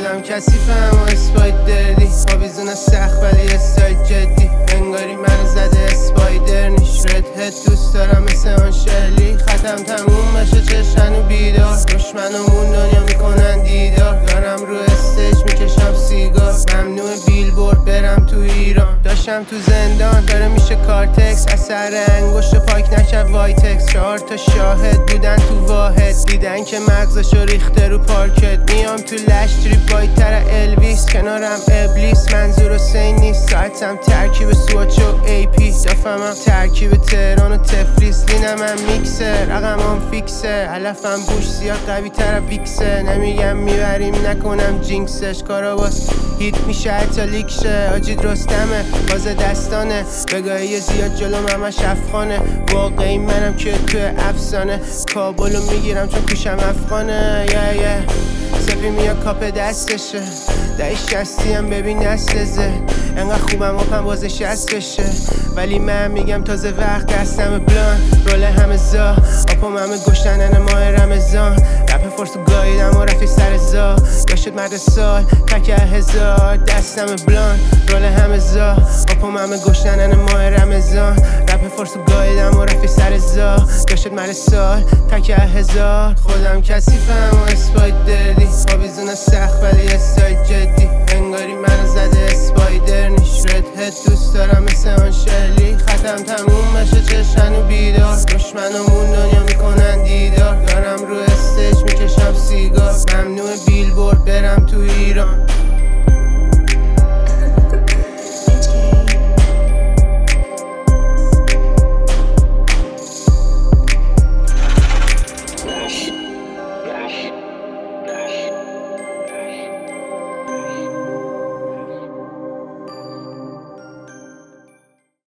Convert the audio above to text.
خودم کثیفم و اسپایدردی آویزون سخت ولی استایل جدی انگاری منو زده اسپایدر نیش رد هد دوست دارم مثل آن شلی ختم تموم بشه چشن و بیدار دشمنمون دنیا میکنن دیدار دارم رو استیج میکشم سیگار ممنوع بیلبورد برم تو ایران داشتم تو زندان داره میشه کارتکس اثر انگشت پاک نکرد وایتکس 4 تا شاهد بودن تو واحد دیدن که مغزشو ریخته رو پارکت میام تو لش تریپ وایتر الویس کنارم ابلیس منظور حسین نیست ساعتم ترکیب سوچ و ای پی دفمم ترکیب تهران و تفلیس لینم هم میکسه رقمم فیکسه علفم بوش زیاد قوی تر ویکسه نمیگم میبریم نکنم جینکسش کارا باز هیت میشه حتی لیکشه آجید رستمه باز دستانه بگاهی زیاد جلوم همش افغانه واقعی منم که تو افسانه کابلو میگیرم چون کوشم افغانه سپی میاد کاپ دستشه دهی 60 هم ببین نسلزه انقدر خوبم اپم بازه 60 بشه ولی من میگم تازه وقت دستم بلان رول همه زا اپم همه گشتنن ماه رمضان رپ فرسو گاییدم و رفتی سر زا یا شد مرد سال تکه هزار دستم بلان رول همه زا اپم همه گشتنن ماه رمضان رپ فرسو گاییدم و رفتی سر زا یا شد مرد سال تکه هزار خودم کثیفم و اسپایدردی آویزون سخت ولی استایل جدی انگاری منو زده اسپایدر نیش رد هد دوست دارم مثل آن شلی ختم تموم بشه چشن و بیدار دشمنمون دنیا میکنن دیدار دارم رو استیج میکشم سیگار ممنوع بیلبورد برم تو ایران